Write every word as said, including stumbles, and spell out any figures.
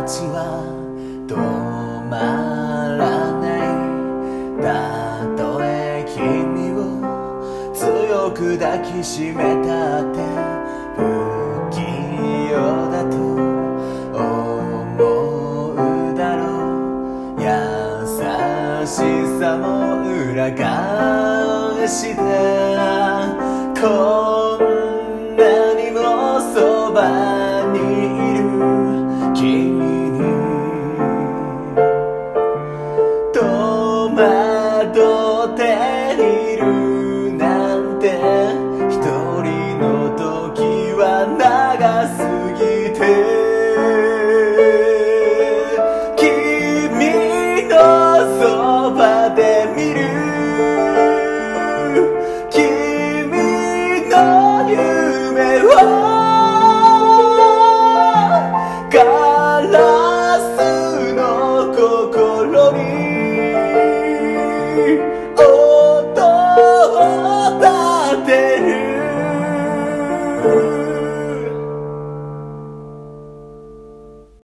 ちは止まらない。たとえ君を強く抱きしめたって不器用だと思うだろう。優しさも裏返してこんなにもそばにいる君に戸惑っているなんて一人の時は長すぎて君のそばで見る君の夢をから